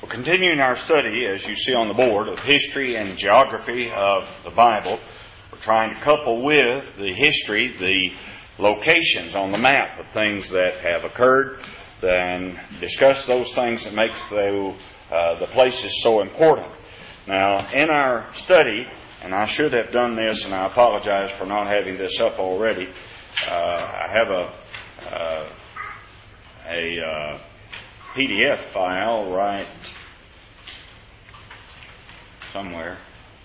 We're continuing our study, as you see on the board, of history and geography of the Bible. We're trying to couple with the history, the locations on the map of things that have occurred, and discuss those things that makes the places so important. Now, in our study, and I should have done this, and I apologize for not having this up already, I have a PDF file right somewhere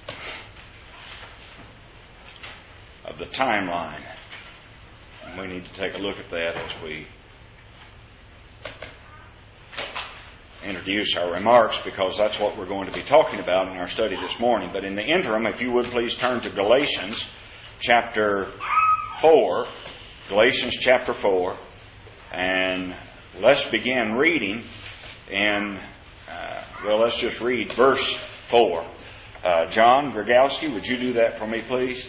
of the timeline. And we need to take a look at that as we introduce our remarks, because that's what we're going to be talking about in our study this morning. But in the interim, if you would please turn to Galatians chapter 4. Galatians chapter 4. And let's begin reading in, let's just read verse 4. John Grigowski, would you do that for me, please?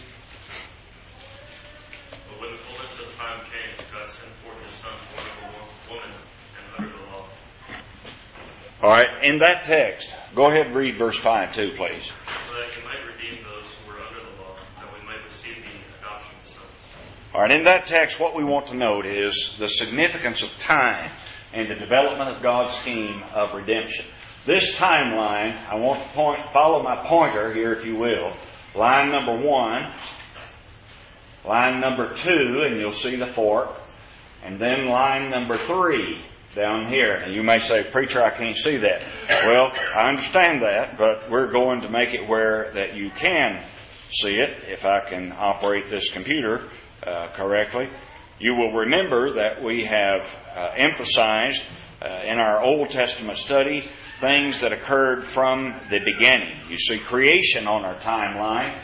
But when the fullness of time came, God sent forth His Son, born of a woman, and under the law. All right, in that text, go ahead and read verse 5 too, please. So that He might redeem those who were under the law, that we might receive the adoption of sons. All right, in that text, what we want to note is the significance of time and the development of God's scheme of redemption. This timeline, I want to follow my pointer here, if you will. Line number 1, line number 2, and you'll see the fork, and then line number 3 down here. And you may say, "Preacher, I can't see that." Well, I understand that, but we're going to make it where that you can see it, if I can operate this computer correctly. You will remember that we have emphasized in our Old Testament study things that occurred from the beginning. You see creation on our timeline.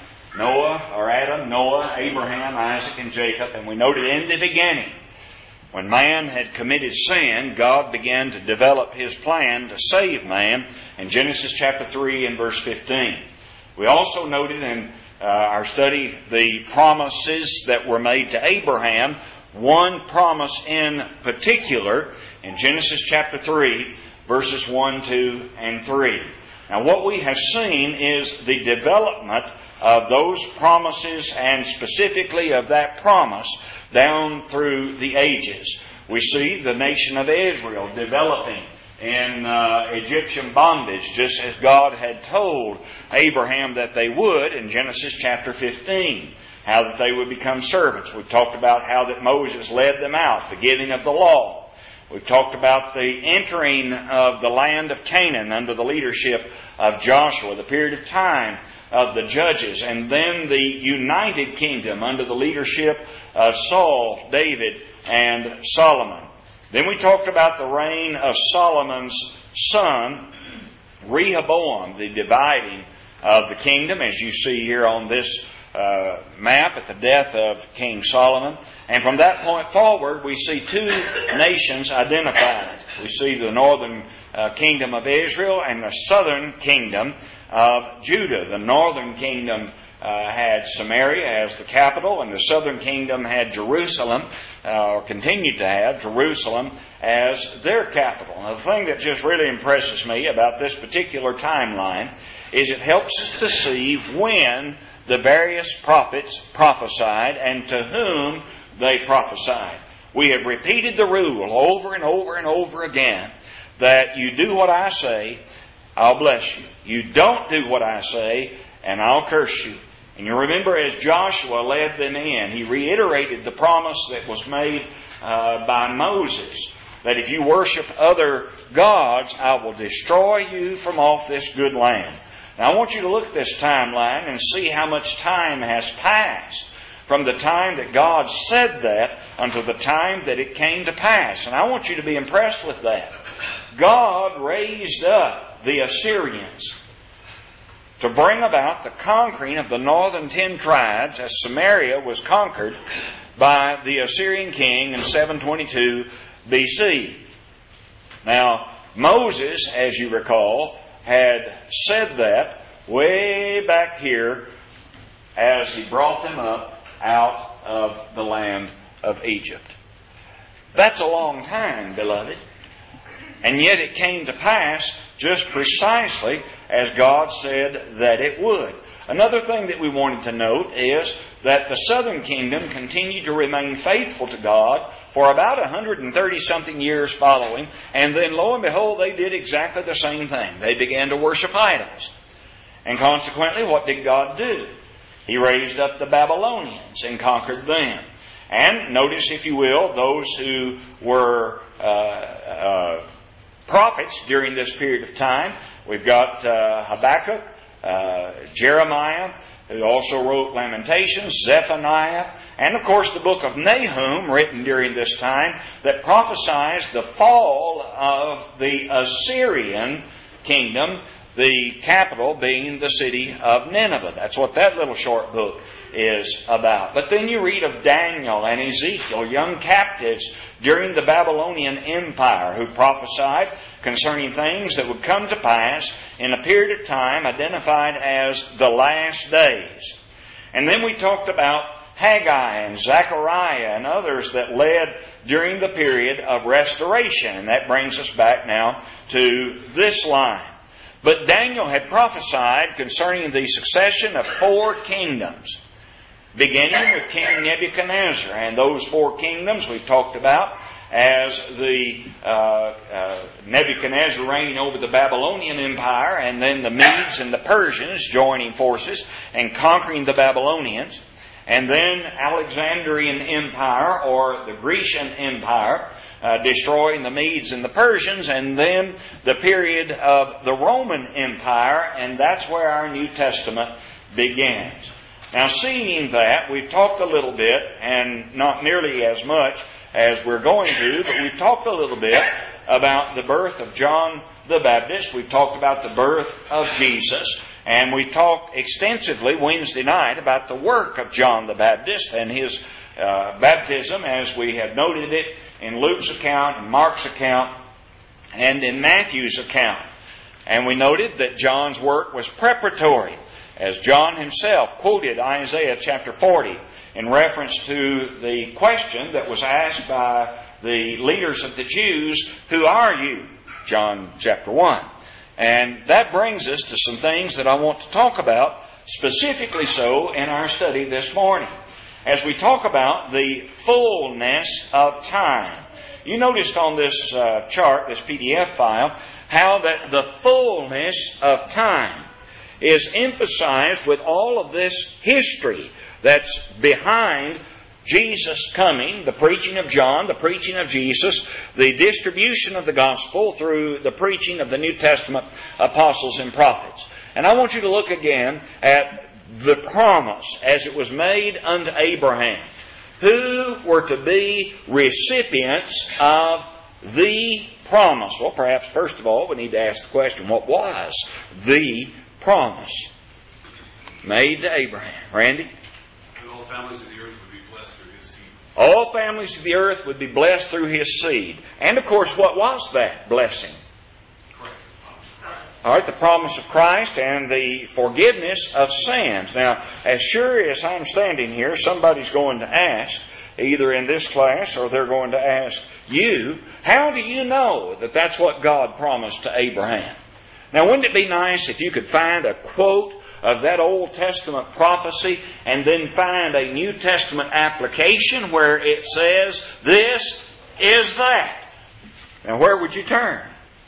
Noah, Abraham, Isaac, and Jacob. And we noted in the beginning, when man had committed sin, God began to develop His plan to save man in Genesis chapter 3 and verse 15. We also noted in our study the promises that were made to Abraham. One promise in particular in Genesis chapter 3, verses 1, 2, and 3. Now, what we have seen is the development of those promises, and specifically of that promise down through the ages. We see the nation of Israel developing in Egyptian bondage, just as God had told Abraham that they would in Genesis chapter 15. How that they would become servants. We've talked about how that Moses led them out, the giving of the law. We've talked about the entering of the land of Canaan under the leadership of Joshua, the period of time of the judges, and then the united kingdom under the leadership of Saul, David, and Solomon. Then we talked about the reign of Solomon's son, Rehoboam, the dividing of the kingdom, as you see here on this map at the death of King Solomon. And from that point forward, we see two nations identified. We see the northern kingdom of Israel and the southern kingdom of Judah. The northern kingdom had Samaria as the capital, and the southern kingdom had Jerusalem, or continued to have Jerusalem as their capital. Now, the thing that just really impresses me about this particular timeline is it helps us to see when the various prophets prophesied and to whom they prophesied. We have repeated the rule over and over and over again that you do what I say, I'll bless you. You don't do what I say, and I'll curse you. And you remember as Joshua led them in, he reiterated the promise that was made by Moses, that if you worship other gods, I will destroy you from off this good land. Now, I want you to look at this timeline and see how much time has passed from the time that God said that until the time that it came to pass. And I want you to be impressed with that. God raised up the Assyrians to bring about the conquering of the northern 10 tribes, as Samaria was conquered by the Assyrian king in 722 BC. Now, Moses, as you recall, had said that way back here as he brought them up out of the land of Egypt. That's a long time, beloved. And yet it came to pass just precisely as God said that it would. Another thing that we wanted to note is that the southern kingdom continued to remain faithful to God for about 130-something years following, and then lo and behold, they did exactly the same thing. They began to worship idols. And consequently, what did God do? He raised up the Babylonians and conquered them. And notice, if you will, those who were prophets during this period of time. We've got Habakkuk, Jeremiah, who also wrote Lamentations, Zephaniah, and of course the book of Nahum, written during this time, that prophesies the fall of the Assyrian kingdom, the capital being the city of Nineveh. That's what that little short book is about. But then you read of Daniel and Ezekiel, young captives during the Babylonian Empire, who prophesied concerning things that would come to pass in a period of time identified as the last days. And then we talked about Haggai and Zechariah and others that led during the period of restoration. And that brings us back now to this line. But Daniel had prophesied concerning the succession of 4 kingdoms, beginning with King Nebuchadnezzar. And those 4 kingdoms we've talked about as the Nebuchadnezzar reigning over the Babylonian Empire, and then the Medes and the Persians joining forces and conquering the Babylonians, and then Alexandrian Empire or the Grecian Empire destroying the Medes and the Persians, and then the period of the Roman Empire, and that's where our New Testament begins. Now, seeing that, we've talked a little bit, and not nearly as much as we're going to, but we've talked a little bit about the birth of John the Baptist. We've talked about the birth of Jesus. And we talked extensively Wednesday night about the work of John the Baptist and his baptism, as we have noted it in Luke's account, in Mark's account, and in Matthew's account. And we noted that John's work was preparatory, as John himself quoted Isaiah chapter 40 in reference to the question that was asked by the leaders of the Jews, "Who are you?" John chapter 1. And that brings us to some things that I want to talk about, specifically so in our study this morning, as we talk about the fullness of time. You noticed on this chart, this PDF file, how that the fullness of time is emphasized with all of this history that's behind Jesus coming, the preaching of John, the preaching of Jesus, the distribution of the gospel through the preaching of the New Testament apostles and prophets. And I want you to look again at the promise as it was made unto Abraham. Who were to be recipients of the promise? Well, perhaps first of all we need to ask the question, what was the promise made to Abraham? Randy? All families of the earth would be blessed through his seed. All families of the earth would be blessed through his seed. And of course, what was that blessing? Correct. All right, the promise of Christ and the forgiveness of sins. Now, as sure as I'm standing here, somebody's going to ask, either in this class or they're going to ask you, how do you know that that's what God promised to Abraham? Now, wouldn't it be nice if you could find a quote of that Old Testament prophecy and then find a New Testament application where it says, this is that? Now, where would you turn?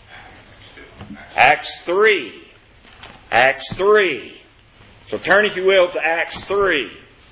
Acts 3. Acts 3. So turn, if you will, to Acts 3.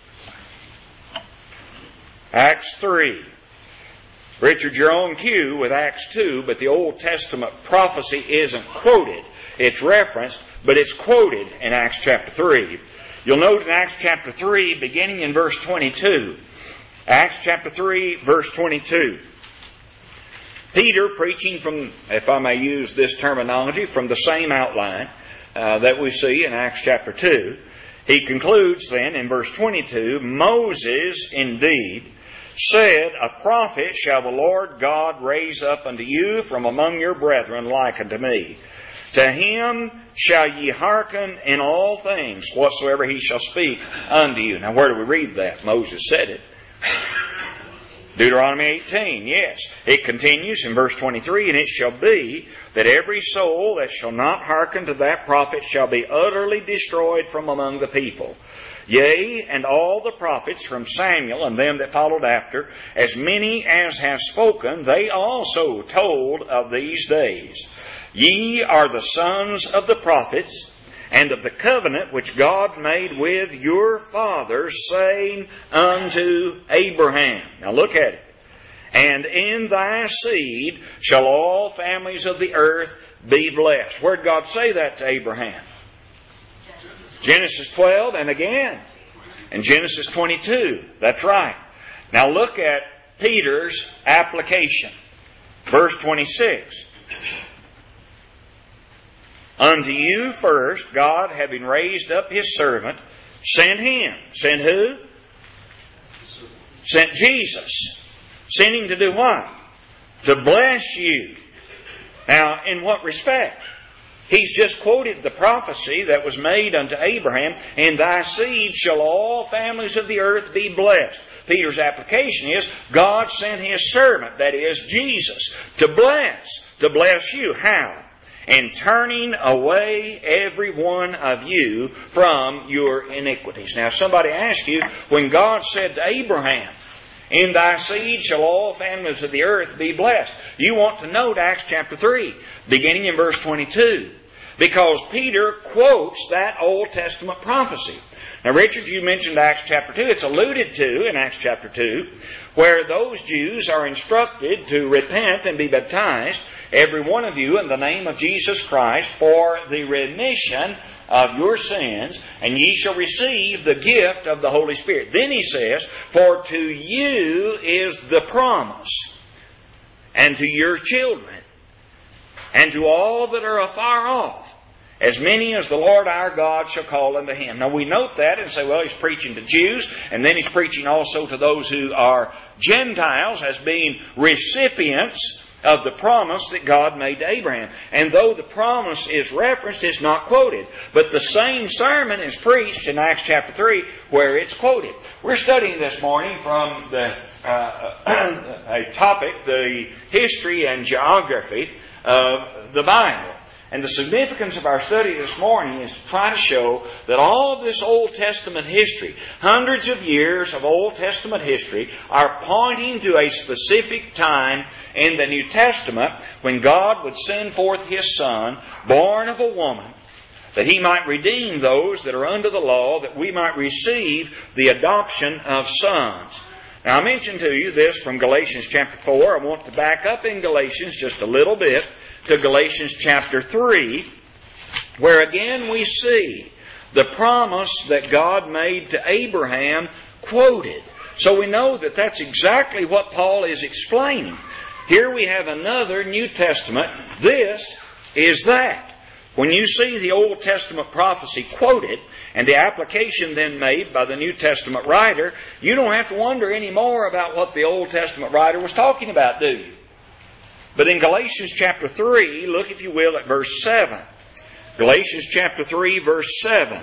Acts 3. Richard, you're on cue with Acts 2, but the Old Testament prophecy isn't quoted. It's referenced, but it's quoted in Acts chapter 3. You'll note in Acts chapter 3, beginning in verse 22. Acts chapter 3, verse 22. Peter, preaching from, if I may use this terminology, from the same outline that we see in Acts chapter 2, he concludes then in verse 22, Moses indeed said, A prophet shall the Lord God raise up unto you from among your brethren like unto me. To him shall ye hearken in all things, whatsoever he shall speak unto you. Now, where do we read that? Moses said it. Deuteronomy 18, yes. It continues in verse 23, and it shall be that every soul that shall not hearken to that prophet shall be utterly destroyed from among the people. Yea, and all the prophets from Samuel and them that followed after, as many as have spoken, they also told of these days. Ye are the sons of the prophets, and of the covenant which God made with your fathers, saying unto Abraham. Now look at it. And in thy seed shall all families of the earth be blessed. Where did God say that to Abraham? Genesis 12, and again in Genesis 22. That's right. Now look at Peter's application. Verse 26. Unto you first, God, having raised up His servant, sent Him. Sent who? Sent Jesus. Sent Him to do what? To bless you. Now, in what respect? He's just quoted the prophecy that was made unto Abraham, in thy seed shall all families of the earth be blessed. Peter's application is, God sent His servant, that is, Jesus, to bless you. How? And turning away every one of you from your iniquities. Now, somebody asked you, when God said to Abraham, in thy seed shall all families of the earth be blessed, you want to note Acts chapter 3, beginning in verse 22, because Peter quotes that Old Testament prophecy. Now, Richard, you mentioned Acts chapter 2. It's alluded to in Acts chapter 2, where those Jews are instructed to repent and be baptized, every one of you, in the name of Jesus Christ, for the remission of your sins, and ye shall receive the gift of the Holy Spirit. Then he says, for to you is the promise, and to your children, and to all that are afar off, as many as the Lord our God shall call unto Him. Now we note that and say, well, He's preaching to Jews, and then He's preaching also to those who are Gentiles as being recipients of the promise that God made to Abraham. And though the promise is referenced, it's not quoted. But the same sermon is preached in Acts chapter 3 where it's quoted. We're studying this morning from a topic, the history and geography of the Bible. And the significance of our study this morning is to try to show that all of this Old Testament history, hundreds of years of Old Testament history, are pointing to a specific time in the New Testament when God would send forth His Son, born of a woman, that He might redeem those that are under the law, that we might receive the adoption of sons. Now, I mentioned to you this from Galatians chapter 4. I want to back up in Galatians just a little bit to Galatians chapter 3, where again we see the promise that God made to Abraham quoted. So we know that that's exactly what Paul is explaining. Here we have another New Testament. This is that. When you see the Old Testament prophecy quoted and the application then made by the New Testament writer, you don't have to wonder anymore about what the Old Testament writer was talking about, do you? But in Galatians chapter 3, look if you will at verse 7. Galatians chapter 3 verse 7.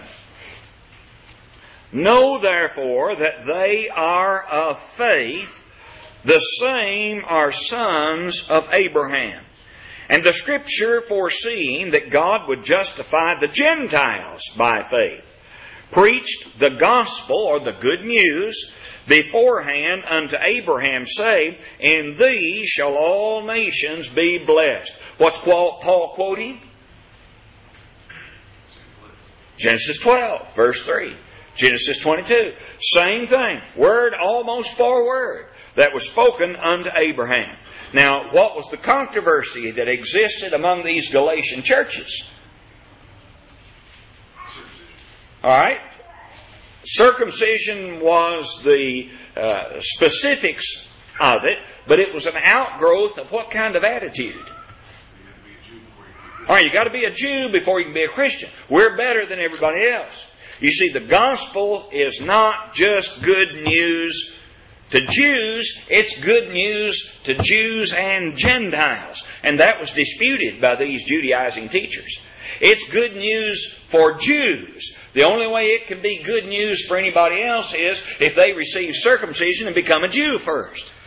Know therefore that they are of faith, the same are sons of Abraham. And the Scripture, foreseeing that God would justify the Gentiles by faith, preached the gospel, or the good news, beforehand unto Abraham, saying, in thee shall all nations be blessed. What's Paul quoting? Genesis 12, verse 3. Genesis 22. Same thing. Word almost for word that was spoken unto Abraham. Now, what was the controversy that existed among these Galatian churches? All right. Circumcision was the specifics of it, but it was an outgrowth of what kind of attitude? All right, you got to be a Jew before you can be a Christian. We're better than everybody else. You see, the gospel is not just good news to Jews, it's good news to Jews and Gentiles. And that was disputed by these Judaizing teachers. It's good news for Jews. The only way it can be good news for anybody else is if they receive circumcision and become a Jew first.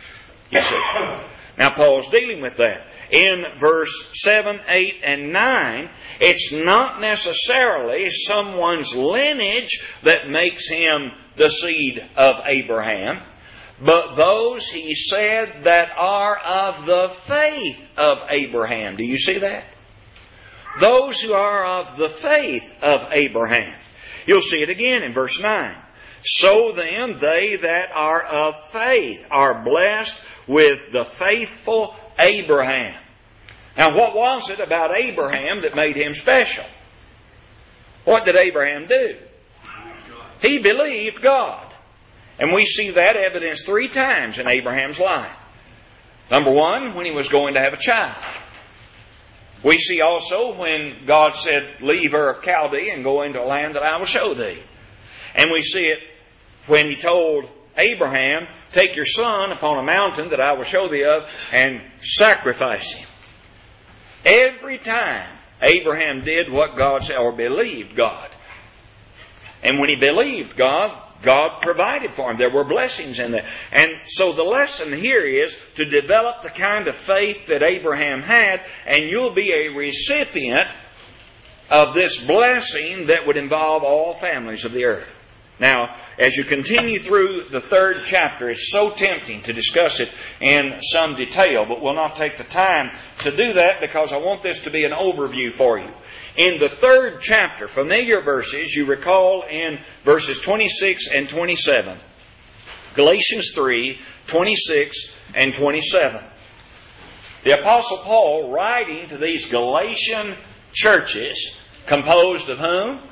You see. Now Paul's dealing with that. In verse 7, 8, and 9, it's not necessarily someone's lineage that makes him the seed of Abraham, but those, he said, that are of the faith of Abraham. Do you see that? Those who are of the faith of Abraham. You'll see it again in verse 9. So then, they that are of faith are blessed with the faithful Abraham. Now, what was it about Abraham that made him special? What did Abraham do? He believed God. And we see that evidenced 3 times in Abraham's life. Number 1, when he was going to have a child. We see also when God said, leave Ur of Chaldea and go into a land that I will show thee. And we see it when He told Abraham, take your son upon a mountain that I will show thee of and sacrifice him. Every time Abraham did what God said, or believed God. And when he believed God, God provided for him. There were blessings in there. And so the lesson here is to develop the kind of faith that Abraham had, and you'll be a recipient of this blessing that would involve all families of the earth. Now, as you continue through the 3rd chapter, it's so tempting to discuss it in some detail, but we'll not take the time to do that because I want this to be an overview for you. In the 3rd chapter, familiar verses, you recall in verses 26 and 27. Galatians 3, 26 and 27. The Apostle Paul, writing to these Galatian churches, composed of whom?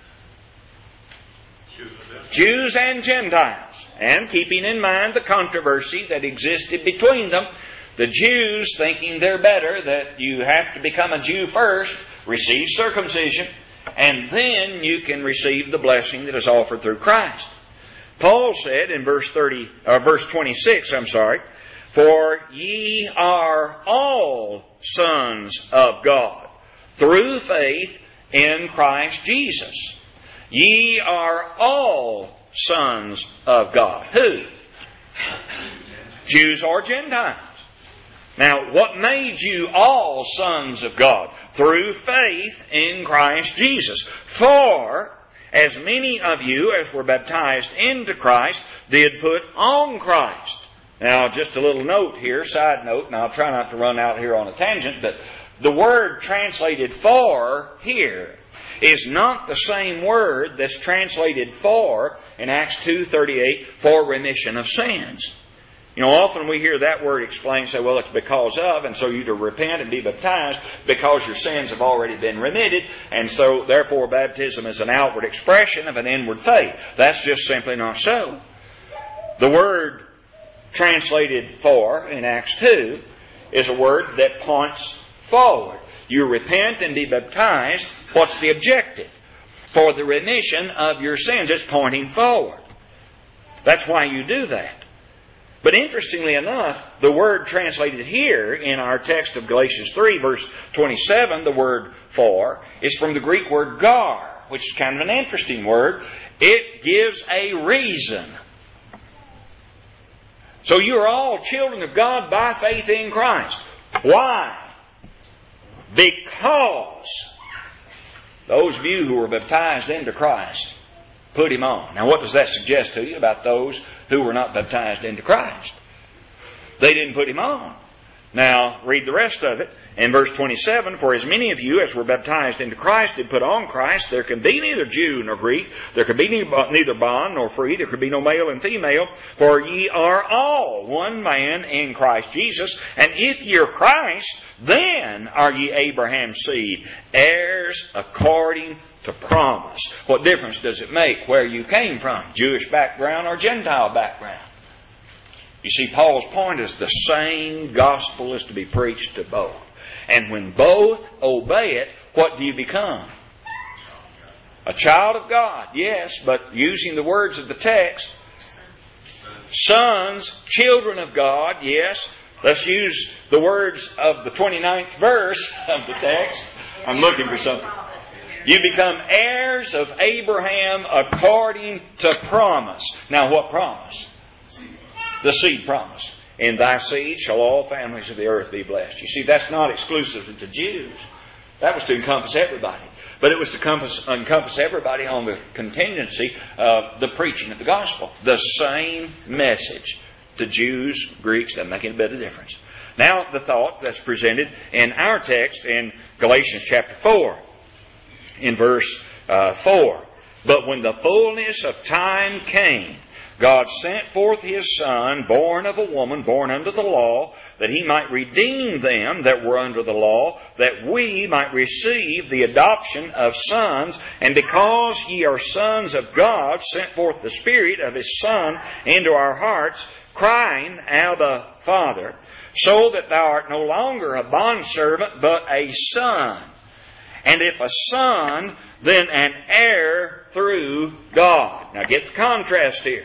Jews and Gentiles. And keeping in mind the controversy that existed between them, the Jews thinking they're better, that you have to become a Jew first, receive circumcision, and then you can receive the blessing that is offered through Christ. Paul said in verse 26, for ye are all sons of God through faith in Christ Jesus. Ye are all sons of God. Who? Jews or Gentiles. Now, what made you all sons of God? Through faith in Christ Jesus. For as many of you as were baptized into Christ did put on Christ. Now, just a little note here, side note, and I'll try not to run out here on a tangent, but the word translated for here is not the same word that's translated for in Acts 2:38 for remission of sins. You know, often we hear that word explained, say, well, it's because of, and so you to repent and be baptized because your sins have already been remitted, and so therefore baptism is an outward expression of an inward faith. That's just simply not so. The word translated for in Acts 2 is a word that points forward. You repent and be baptized. What's the objective? For the remission of your sins. It's pointing forward. That's why you do that. But interestingly enough, the word translated here in our text of Galatians 3, verse 27, the word for, is from the Greek word gar, which is kind of an interesting word. It gives a reason. So you are all children of God by faith in Christ. Why? Because those of you who were baptized into Christ put Him on. Now what does that suggest to you about those who were not baptized into Christ? They didn't put Him on. Now read the rest of it. In verse 27, for as many of you as were baptized into Christ did put on Christ, there can be neither Jew nor Greek, there can be neither bond nor free, there can be no male and female, for ye are all one man in Christ Jesus. And if ye are Christ, then are ye Abraham's seed, heirs according to promise. What difference does it make where you came from? Jewish background or Gentile background? You see, Paul's point is the same gospel is to be preached to both. And when both obey it, what do you become? A child of God, yes, but using the words of the text, sons, children of God, yes. Let's use the words of the 29th verse of the text. I'm looking for something. You become heirs of Abraham according to promise. Now what promise? The seed promise. In thy seed shall all families of the earth be blessed. You see, that's not exclusive to Jews. That was to encompass everybody. But it was to encompass everybody on the contingency of the preaching of the gospel. The same message to Jews, Greeks, doesn't make any bit of difference. Now, the thought that's presented in our text in Galatians chapter 4, in verse 4. But when the fullness of time came, God sent forth His Son, born of a woman, born under the law, that He might redeem them that were under the law, that we might receive the adoption of sons. And because ye are sons of God, sent forth the Spirit of His Son into our hearts, crying, Abba, Father, so that thou art no longer a bondservant, but a son. And if a son, then an heir through God. Now get the contrast here.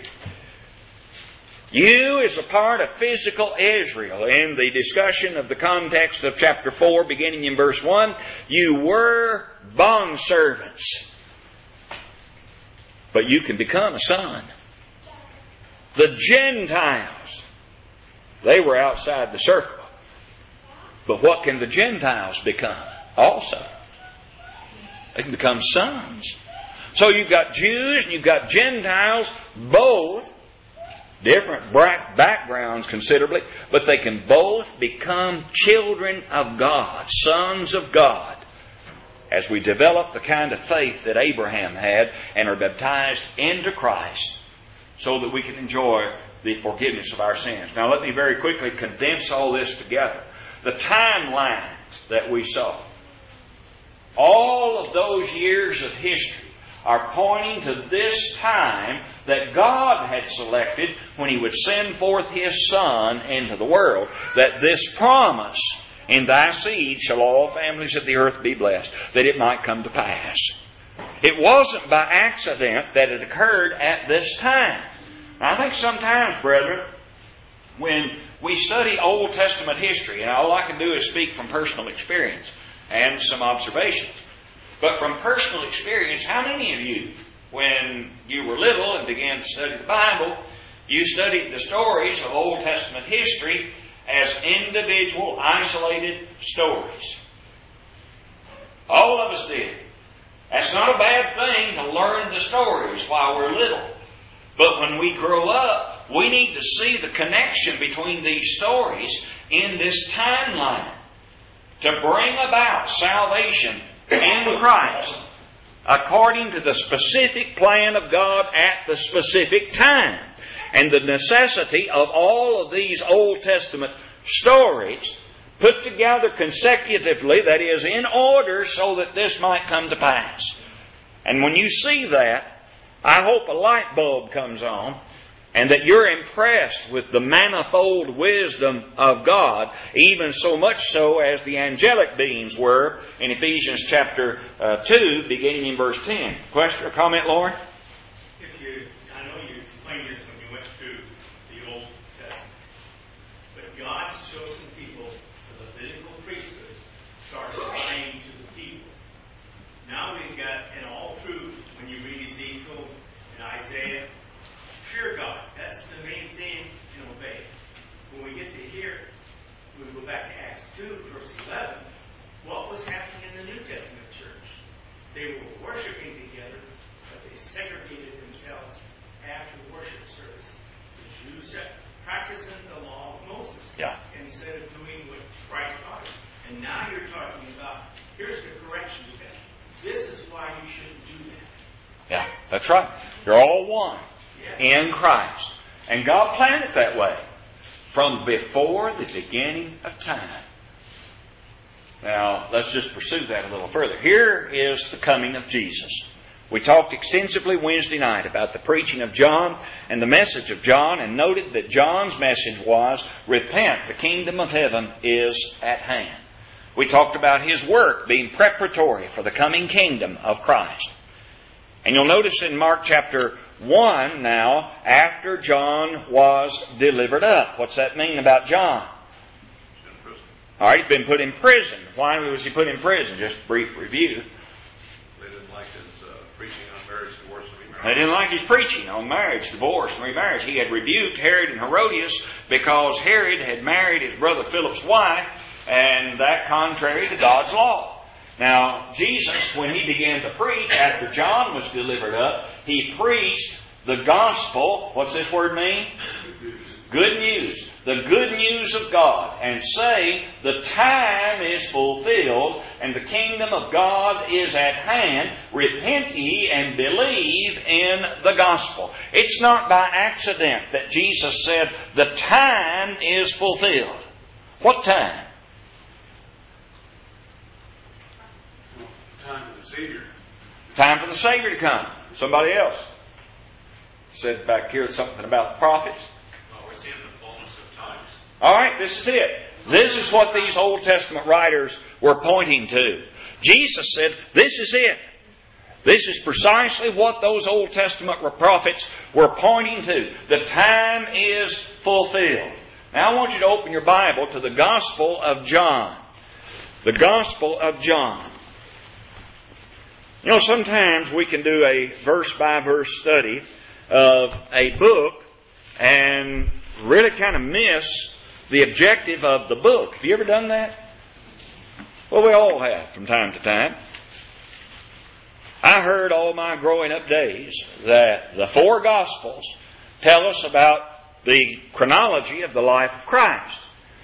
You, as a part of physical Israel, in the discussion of the context of chapter 4, beginning in verse 1, you were bondservants. But you can become a son. The Gentiles, they were outside the circle. But what can the Gentiles become also? They can become sons. So you've got Jews and you've got Gentiles, both different backgrounds considerably, but they can both become children of God, sons of God, as we develop the kind of faith that Abraham had and are baptized into Christ so that we can enjoy the forgiveness of our sins. Now let me very quickly condense all this together. The timelines that we saw, all of those years of history, are pointing to this time that God had selected when He would send forth His Son into the world, that this promise, in thy seed shall all families of the earth be blessed, that it might come to pass. It wasn't by accident that it occurred at this time. Now, I think sometimes, brethren, when we study Old Testament history, and all I can do is speak from personal experience and some observations, but from personal experience, how many of you, when you were little and began to study the Bible, you studied the stories of Old Testament history as individual, isolated stories? All of us did. That's not a bad thing to learn the stories while we're little. But when we grow up, we need to see the connection between these stories in this timeline to bring about salvation in Christ according to the specific plan of God at the specific time. And the necessity of all of these Old Testament stories put together consecutively, that is, in order, so that this might come to pass. And when you see that, I hope a light bulb comes on, and that you're impressed with the manifold wisdom of God, even so much so as the angelic beings were in Ephesians chapter 2, beginning in verse 10. Question or comment, Lauren? I know you explained this when you went through the Old Testament, but God's chosen people for the Levitical priesthood started praying to the people. Now we've got, and all through, when you read Ezekiel and Isaiah, fear God. That's the main thing in obey. When we get to here, we go back to Acts 2, verse 11. What was happening in the New Testament church? They were worshiping together, but they segregated themselves after the worship service. The Jews practicing the law of Moses instead of doing what Christ taught us. And now you're talking about, here's the correction to that. This is why you shouldn't do that. Yeah, that's right. You're all one in Christ. And God planned it that way from before the beginning of time. Now, let's just pursue that a little further. Here is the coming of Jesus. We talked extensively Wednesday night about the preaching of John and the message of John, and noted that John's message was, repent, the kingdom of heaven is at hand. We talked about his work being preparatory for the coming kingdom of Christ. And you'll notice in Mark chapter 1 now, after John was delivered up. What's that mean about John? All right, he's been put in prison. Why was he put in prison? Just a brief review. They didn't like his preaching on marriage, divorce, and remarriage. They didn't like his preaching on marriage, divorce, and remarriage. He had rebuked Herod and Herodias because Herod had married his brother Philip's wife, and that contrary to God's law. Now, Jesus, when he began to preach after John was delivered up, he preached the gospel. What's this word mean? Good news. The good news of God, and say the time is fulfilled and the kingdom of God is at hand. Repent ye and believe in the gospel. It's not by accident that Jesus said the time is fulfilled. What time? Time for the Savior. Time for the Savior to come. Somebody else said back here something about the prophets. Well, we're seeing the fullness of times. All right, this is it. This is what these Old Testament writers were pointing to. Jesus said, this is it. This is precisely what those Old Testament prophets were pointing to. The time is fulfilled. Now I want you to open your Bible to the Gospel of John. The Gospel of John. You know, sometimes we can do a verse-by-verse study of a book and really kind of miss the objective of the book. Have you ever done that? Well, we all have from time to time. I heard all my growing up days that the four Gospels tell us about the chronology of the life of Christ.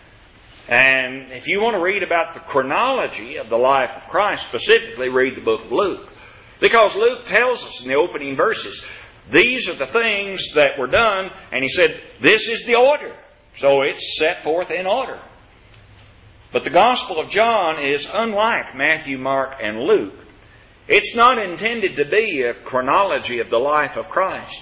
And if you want to read about the chronology of the life of Christ, specifically read the book of Luke. Because Luke tells us in the opening verses, these are the things that were done, and he said, this is the order. So it's set forth in order. But the Gospel of John is unlike Matthew, Mark, and Luke. It's not intended to be a chronology of the life of Christ.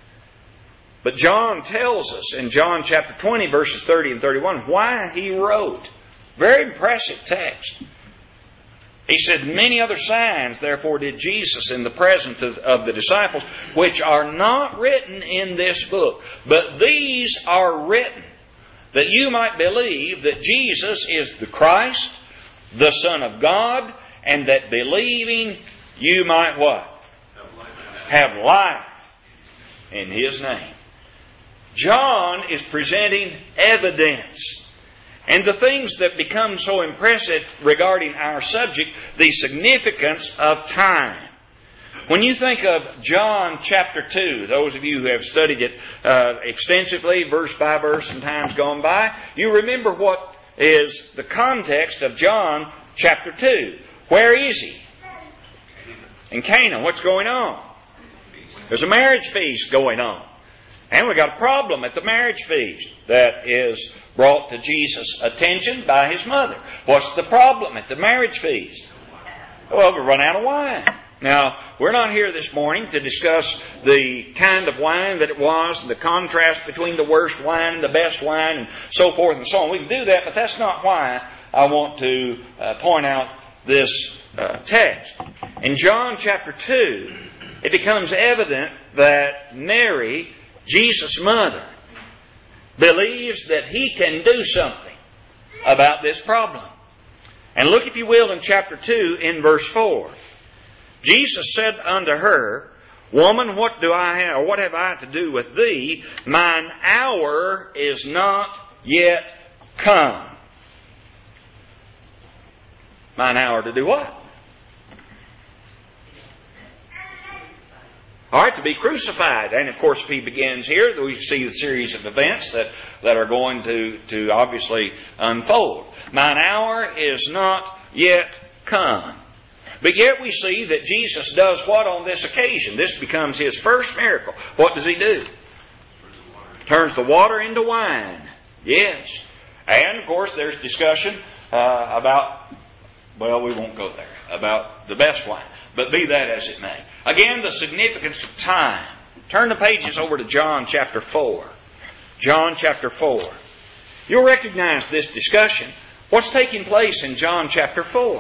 But John tells us in John chapter 20, verses 30 and 31, why he wrote. Very impressive text. He said, many other signs, therefore, did Jesus in the presence of the disciples, which are not written in this book. But these are written, that you might believe that Jesus is the Christ, the Son of God, and that believing you might what? Have life in His name. John is presenting evidence. And the things that become so impressive regarding our subject, the significance of time. When you think of John chapter 2, those of you who have studied it extensively, verse by verse in times gone by, you remember what is the context of John chapter 2. Where is he? In Cana. What's going on? There's a marriage feast going on. And we got a problem at the marriage feast that is brought to Jesus' attention by his mother. What's the problem at the marriage feast? Well, we run out of wine. Now, we're not here this morning to discuss the kind of wine that it was and the contrast between the worst wine and the best wine and so forth and so on. We can do that, but that's not why I want to point out this text. In John chapter 2, it becomes evident that Mary, Jesus' mother, believes that he can do something about this problem. And look, if you will, in chapter 2 in verse 4. Jesus said unto her, Woman, what do I have, or what have I to do with thee? Mine hour is not yet come. Mine hour to do what? All right, to be crucified. And of course, if he begins here, we see the series of events that are going to obviously unfold. Mine hour is not yet come. But yet we see that Jesus does what on this occasion? This becomes his first miracle. What does he do? Turns the water into wine. Yes. And of course, there's discussion about, well, we won't go there, about the best wine. But be that as it may. Again, the significance of time. Turn the pages over to John chapter 4. John chapter 4. You'll recognize this discussion. What's taking place in John chapter 4?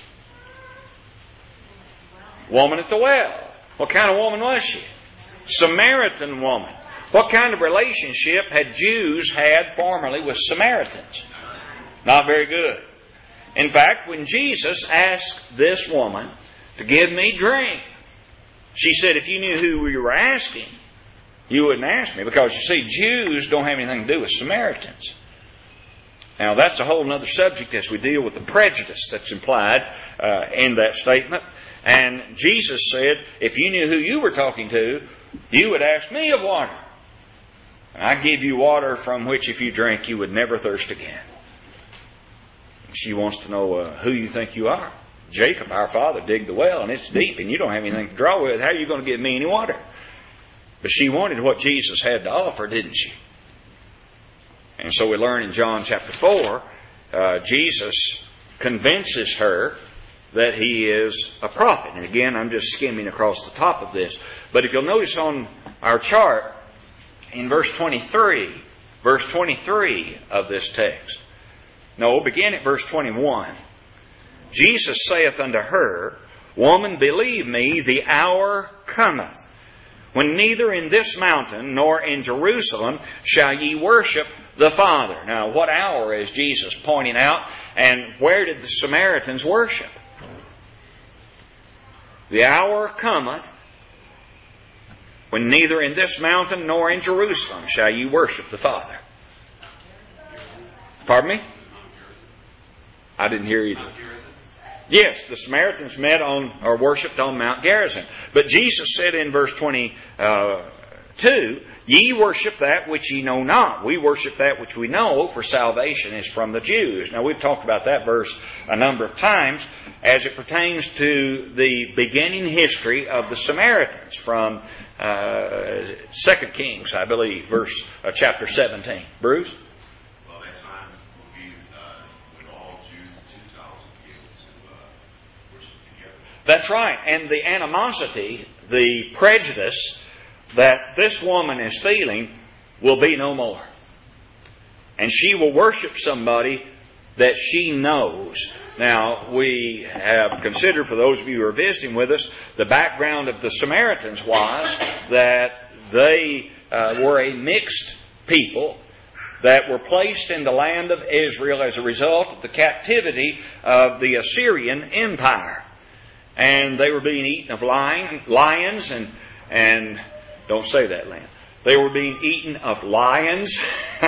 Woman at the well. What kind of woman was she? Samaritan woman. What kind of relationship had Jews had formerly with Samaritans? Not very good. In fact, when Jesus asked this woman to give me drink, She said, if you knew who we were asking, you wouldn't ask me. Because you see, Jews don't have anything to do with Samaritans. Now that's a whole other subject as we deal with the prejudice that's implied in that statement. And Jesus said, if you knew who you were talking to, you would ask me of water. And I give you water from which if you drink, you would never thirst again. She wants to know who you think you are. Jacob, our father, digged the well and it's deep and you don't have anything to draw with. How are you going to give me any water? But she wanted what Jesus had to offer, didn't she? And so we learn in John chapter 4, Jesus convinces her that he is a prophet. And again, I'm just skimming across the top of this. But if you'll notice on our chart, in verse 23 of this text, no, begin at verse 21. Jesus saith unto her, Woman, believe me, the hour cometh, when neither in this mountain nor in Jerusalem shall ye worship the Father. Now, what hour is Jesus pointing out? And where did the Samaritans worship? The hour cometh, when neither in this mountain nor in Jerusalem shall ye worship the Father. Pardon me? I didn't hear either. Yes, the Samaritans met on or worshipped on Mount Gerizim. But Jesus said in verse 22, Ye worship that which ye know not. We worship that which we know, for salvation is from the Jews. Now we've talked about that verse a number of times as it pertains to the beginning history of the Samaritans from 2 Kings, I believe, chapter 17. Bruce? Well, that time will be when all Jews and Gentiles will be able to worship together. That's right. And the animosity, the prejudice that this woman is feeling will be no more. And she will worship somebody that she knows. Now, we have considered, for those of you who are visiting with us, the background of the Samaritans was that they were a mixed people that were placed in the land of Israel as a result of the captivity of the Assyrian Empire. And they were being eaten of lions and don't say that, Lamb. They were being eaten of lions.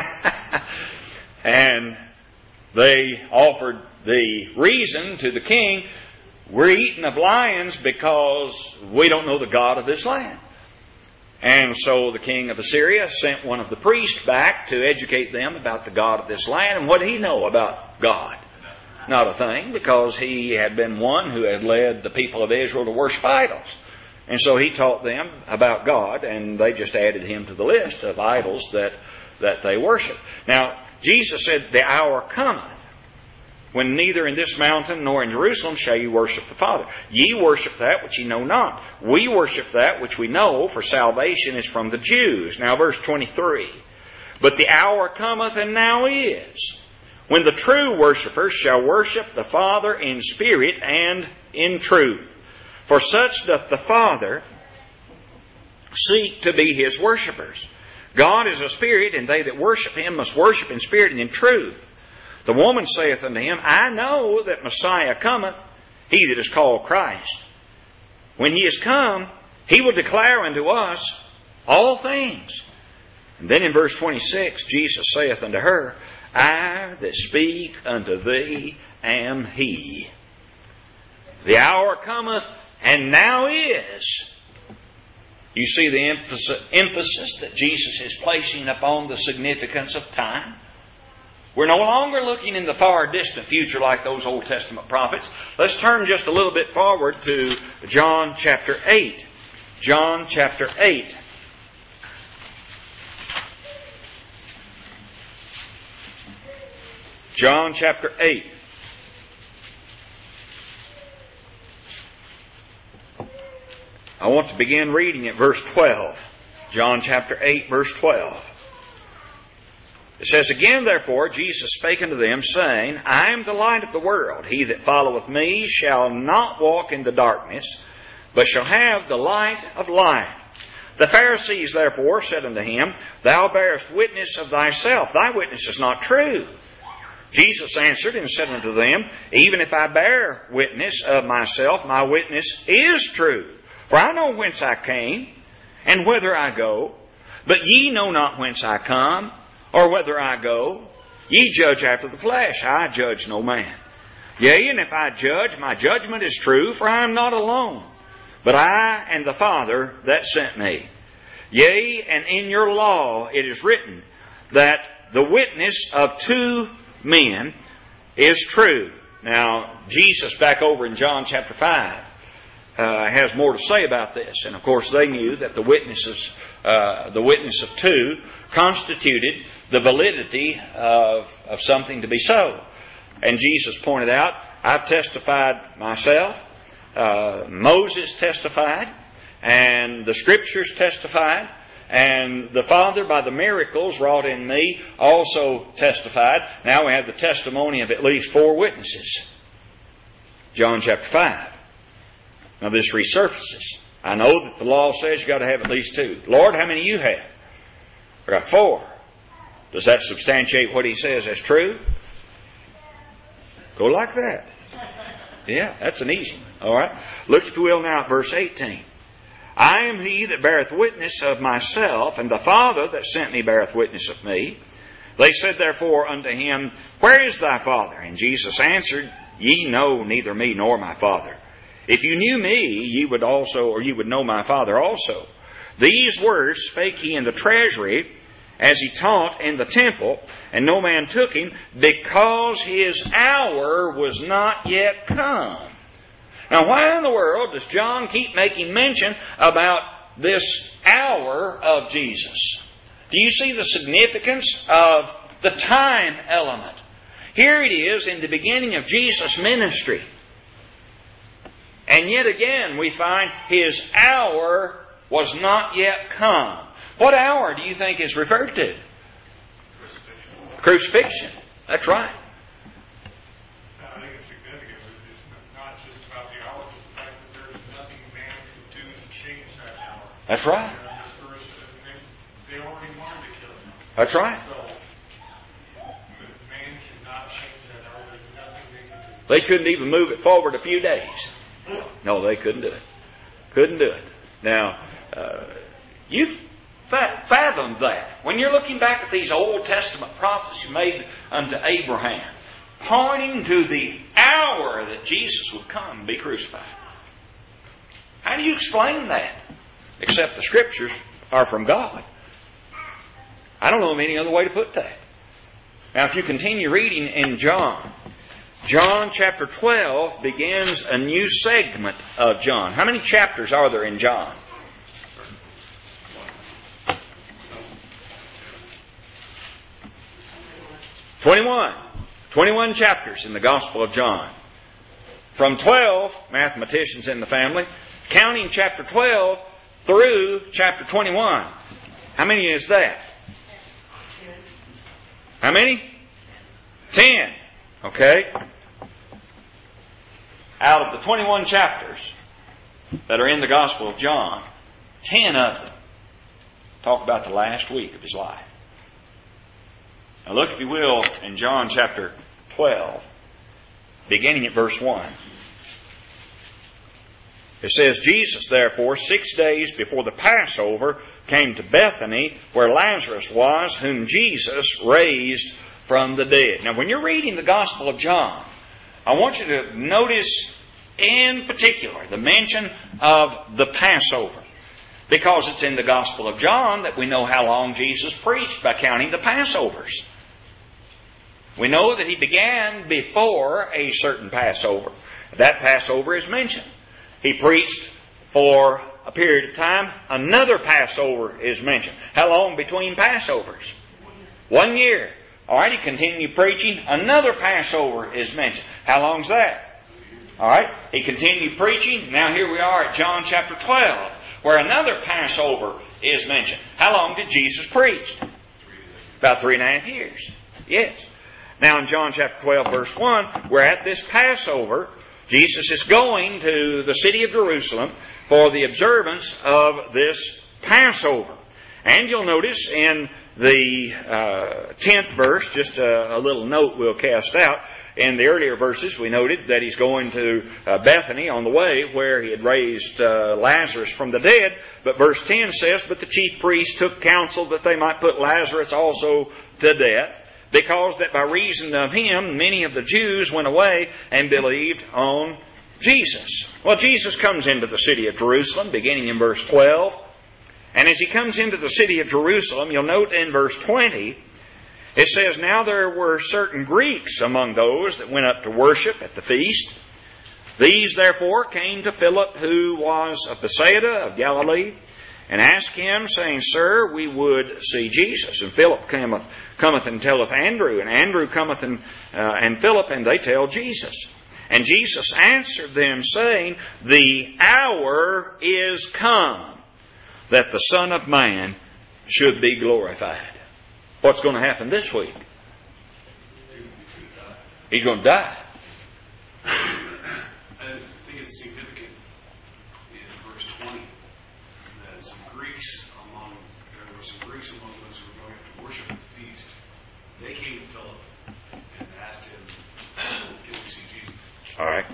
And they offered the reason to the king, we're eaten of lions because we don't know the God of this land. And so the king of Assyria sent one of the priests back to educate them about the God of this land. And what did he know about God? Not a thing, because he had been one who had led the people of Israel to worship idols. And so he taught them about God, and they just added him to the list of idols that they worship. Now, Jesus said, The hour cometh, when neither in this mountain nor in Jerusalem shall ye worship the Father. Ye worship that which ye know not. We worship that which we know, for salvation is from the Jews. Now, verse 23. But the hour cometh, and now is, when the true worshippers shall worship the Father in spirit and in truth. For such doth the Father seek to be His worshippers. God is a spirit, and they that worship Him must worship in spirit and in truth. The woman saith unto him, I know that Messiah cometh, he that is called Christ. When He is come, He will declare unto us all things. And then in verse 26, Jesus saith unto her, I that speak unto thee am He. The hour cometh, and now is. You see the emphasis that Jesus is placing upon the significance of time. We're no longer looking in the far distant future like those Old Testament prophets. Let's turn just a little bit forward to John chapter 8. John chapter 8. John chapter 8. I want to begin reading at verse 12. John chapter 8, verse 12. It says, Again, therefore, Jesus spake unto them, saying, I am the light of the world. He that followeth me shall not walk in the darkness, but shall have the light of life. The Pharisees, therefore, said unto him, Thou bearest witness of thyself. Thy witness is not true. Jesus answered and said unto them, Even if I bear witness of myself, my witness is true. For I know whence I came, and whither I go. But ye know not whence I come, or whither I go. Ye judge after the flesh. I judge no man. Yea, and if I judge, my judgment is true, for I am not alone, but I and the Father that sent me. Yea, and in your law it is written that the witness of two men is true. Now, Jesus, back over in John chapter 5, has more to say about this. And of course, they knew that the witness of two constituted the validity of something to be so. And Jesus pointed out, I've testified myself, Moses testified, and the Scriptures testified, and the Father, by the miracles wrought in me, also testified. Now we have the testimony of at least 4 witnesses. John chapter 5. Now this resurfaces. I know that the law says you've got to have at least 2. Lord, how many you have? I got 4. Does that substantiate what He says as true? Go like that. Yeah, that's an easy one. All right. Look, if you will, now at verse 18. I am He that beareth witness of myself, and the Father that sent me beareth witness of me. They said therefore unto Him, Where is thy Father? And Jesus answered, Ye know neither me nor my Father. If you knew me, ye would know my Father also. These words spake He in the treasury, as He taught in the temple, and no man took Him, because His hour was not yet come. Now, why in the world does John keep making mention about this hour of Jesus? Do you see the significance of the time element? Here it is in the beginning of Jesus' ministry. And yet again we find His hour was not yet come. What hour do you think is referred to? Crucifixion. That's right. I think it's significant. It's not just about the hour, but the fact that there's nothing man could do to change that hour. That's right. This verse, they already wanted to kill Him. That's right. So, man cannot change that hour. There's nothing they can do. They couldn't even move it forward a few days. No, they couldn't do it. Couldn't do it. Now, you fathom that. When you're looking back at these Old Testament prophecies made unto Abraham, pointing to the hour that Jesus would come and be crucified. How do you explain that? Except the Scriptures are from God. I don't know of any other way to put that. Now, if you continue reading in John chapter 12 begins a new segment of John. How many chapters are there in John? 21 chapters in the Gospel of John. From 12, mathematicians in the family, counting chapter 12 through chapter 21. How many is that? How many? 10. Okay. Out of the 21 chapters that are in the Gospel of John, 10 of them talk about the last week of His life. Now look, if you will, in John chapter 12, beginning at verse 1. It says, Jesus, therefore, 6 days before the Passover, came to Bethany, where Lazarus was, whom Jesus raised from the dead. Now, when you're reading the Gospel of John, I want you to notice in particular the mention of the Passover. Because it's in the Gospel of John that we know how long Jesus preached by counting the Passovers. We know that He began before a certain Passover. That Passover is mentioned. He preached for a period of time. Another Passover is mentioned. How long between Passovers? 1 year. All right, He continued preaching. Another Passover is mentioned. How long's that? All right, He continued preaching. Now here we are at John chapter 12, where another Passover is mentioned. How long did Jesus preach? About 3.5 years. Yes. Now in John chapter 12, verse 1, we're at this Passover. Jesus is going to the city of Jerusalem for the observance of this Passover. And you'll notice in the 10th verse, just a little note we'll cast out, in the earlier verses, we noted that he's going to Bethany on the way where he had raised Lazarus from the dead. But verse 10 says, "But the chief priests took counsel that they might put Lazarus also to death, because that by reason of him many of the Jews went away and believed on Jesus." Well, Jesus comes into the city of Jerusalem, beginning in verse 12. And as he comes into the city of Jerusalem, you'll note in verse 20, it says, "Now there were certain Greeks among those that went up to worship at the feast. These therefore came to Philip, who was of Bethsaida of Galilee, and asked him, saying, Sir, we would see Jesus. And Philip cometh and telleth Andrew, and Andrew cometh and Philip, and they tell Jesus. And Jesus answered them, saying, The hour is come that the Son of Man should be glorified." What's going to happen this week? He's going to die. I think it's significant in verse 20 that there were some Greeks among those who were going up to worship at the feast. They came to Philip and asked him, "Can we see Jesus?" All right.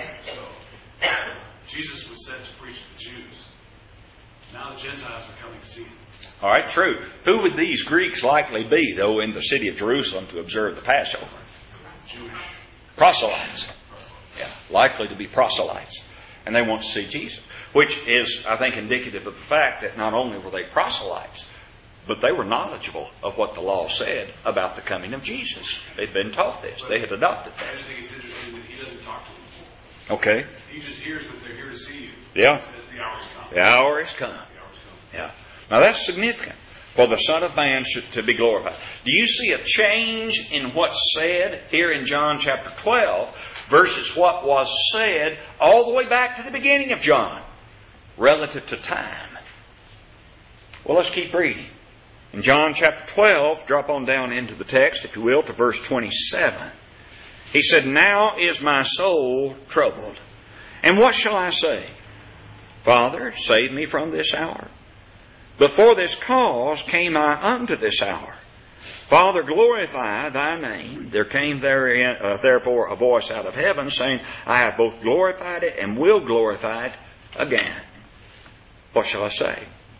So Jesus was sent to preach to the Jews. Now the Gentiles are coming to see him. All right, true. Who would these Greeks likely be, though, in the city of Jerusalem to observe the Passover? Jewish Proselytes. Yeah, likely to be proselytes. And they want to see Jesus. Which is, I think, indicative of the fact that not only were they proselytes, but they were knowledgeable of what the law said about the coming of Jesus. They'd been taught this. They had adopted I that. just think it's interesting that he doesn't talk to them. Okay. He just hears that they're here to see you. Yeah. He says the hour's come. The hour is come. The hour's come. Yeah. Now that's significant. For the Son of Man to be glorified. Do you see a change in what's said here in John chapter 12 versus what was said all the way back to the beginning of John relative to time? Well, let's keep reading. In John chapter 12, drop on down into the text, if you will, to verse 27. He said, Now is my soul troubled. And what shall I say? Father, save me from this hour. Before this cause came I unto this hour. Father, glorify thy name. There came therefore a voice out of heaven saying, I have both glorified it and will glorify it again. What shall I say?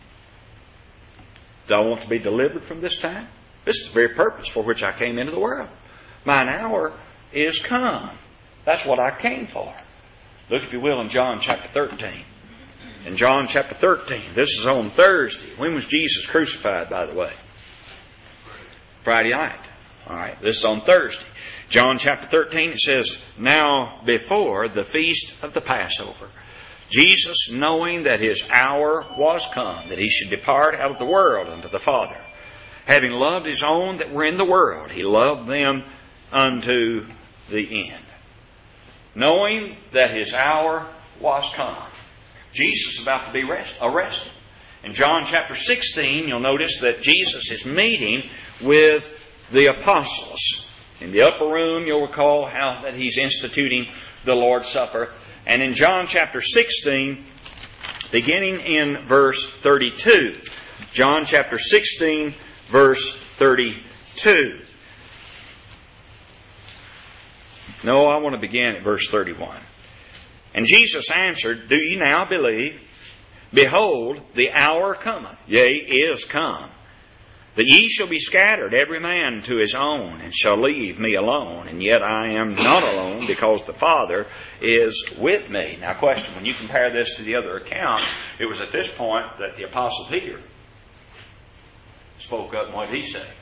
Do I want to be delivered from this time? This is the very purpose for which I came into the world. Mine hour is come. That's what I came for. Look, if you will, in John chapter 13. In John chapter 13, this is on Thursday. When was Jesus crucified, by the way? Friday night. All right, this is on Thursday. John chapter 13, it says, Now before the feast of the Passover, Jesus, knowing that his hour was come, that he should depart out of the world unto the Father, having loved his own that were in the world, he loved them unto the end. Knowing that his hour was come. Jesus is about to be arrested. In John chapter 16, you'll notice that Jesus is meeting with the apostles. In the upper room, you'll recall how that he's instituting the Lord's Supper. And in John chapter 16, beginning in verse 32. John chapter 16, verse 32. No, I want to begin at verse 31. And Jesus answered, Do ye now believe? Behold, the hour cometh, yea, is come, that ye shall be scattered, every man to his own, and shall leave me alone. And yet I am not alone, because the Father is with me. Now, question, when you compare this to the other accounts, it was at this point that the Apostle Peter spoke up, and what did he say?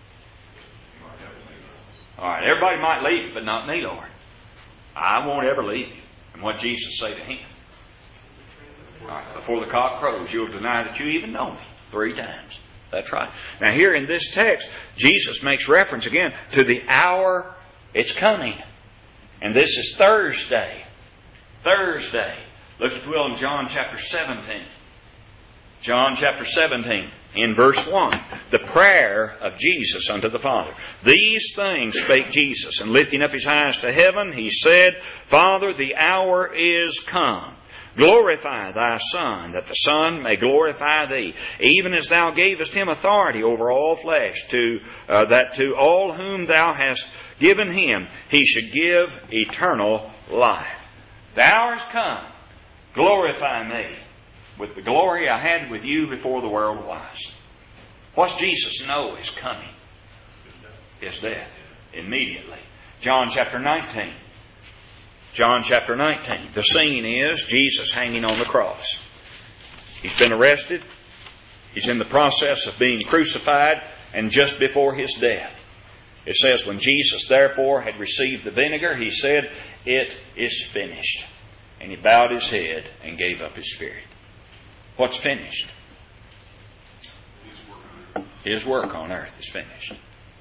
All right, everybody might leave you, but not me, Lord. I won't ever leave you. And what did Jesus say to him? All right, before the cock crows, you'll deny that you even know me 3 times. That's right. Now here in this text, Jesus makes reference again to the hour it's coming. And this is Thursday. Thursday. Look, if you will, in John chapter 17. John chapter 17, in verse 1. The prayer of Jesus unto the Father. These things spake Jesus, and lifting up his eyes to heaven, he said, Father, the hour is come. Glorify thy Son, that the Son may glorify thee, even as thou gavest him authority over all flesh, that to all whom thou hast given him he should give eternal life. The hour has come. Glorify me with the glory I had with you before the world was. What's Jesus know is coming? His death. Immediately. John chapter 19. John chapter 19. The scene is Jesus hanging on the cross. He's been arrested. He's in the process of being crucified, and just before his death. It says, when Jesus therefore had received the vinegar, he said, "It is finished." And he bowed his head and gave up his spirit. What's finished? His work on earth is finished.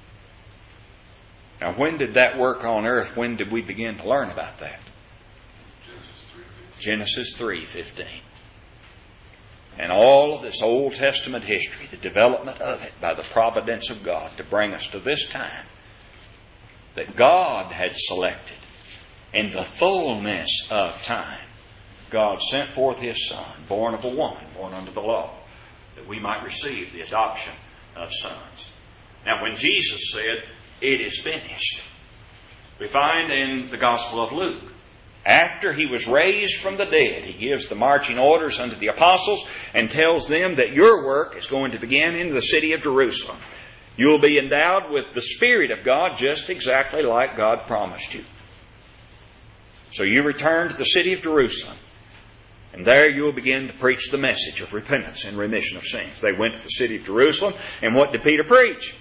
Now, when did that work on earth, when did we begin to learn about that? Genesis 3:15. And all of this Old Testament history, the development of it by the providence of God to bring us to this time that God had selected in the fullness of time, God sent forth His Son, born of a woman, born under the law, that we might receive the adoption of sons. Now, when Jesus said, "It is finished," we find in the Gospel of Luke, after He was raised from the dead, He gives the marching orders unto the apostles and tells them that your work is going to begin in the city of Jerusalem. You'll be endowed with the Spirit of God just exactly like God promised you. So you return to the city of Jerusalem, and there you'll begin to preach the message of repentance and remission of sins. They went to the city of Jerusalem, and what did Peter preach?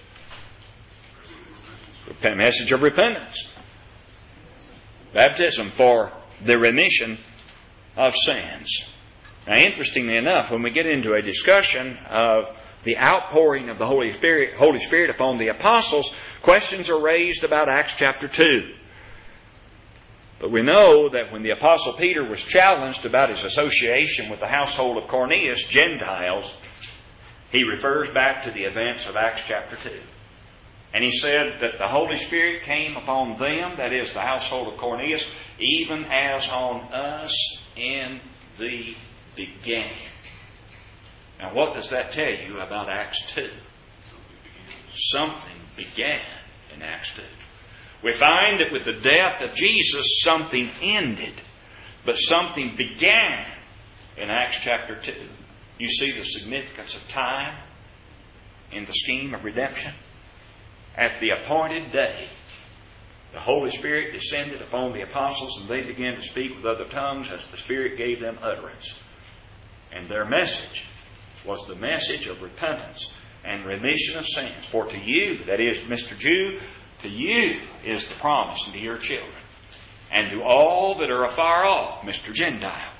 The message of repentance. Baptism for the remission of sins. Now, interestingly enough, when we get into a discussion of the outpouring of the Holy Spirit upon the apostles, questions are raised about Acts chapter 2. But we know that when the Apostle Peter was challenged about his association with the household of Cornelius, Gentiles, he refers back to the events of Acts chapter 2. And he said that the Holy Spirit came upon them, that is, the household of Cornelius, even as on us in the beginning. Now, what does that tell you about Acts 2? Something began in Acts 2. We find that with the death of Jesus, something ended, but something began in Acts chapter 2. You see the significance of time in the scheme of redemption. At the appointed day, the Holy Spirit descended upon the apostles, and they began to speak with other tongues as the Spirit gave them utterance. And their message was the message of repentance and remission of sins. For to you, that is, Mr. Jew, to you is the promise, and to your children. And to all that are afar off, Mr. Gentile.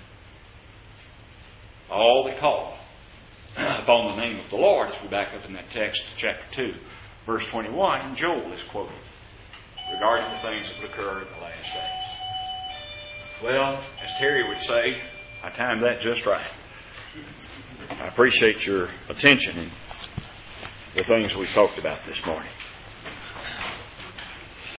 All that call upon the name of the Lord, as we back up in that text, chapter 2, verse 21, Joel is quoted regarding the things that would occur in the last days. Well, as Terry would say, I timed that just right. I appreciate your attention in the things we talked about this morning.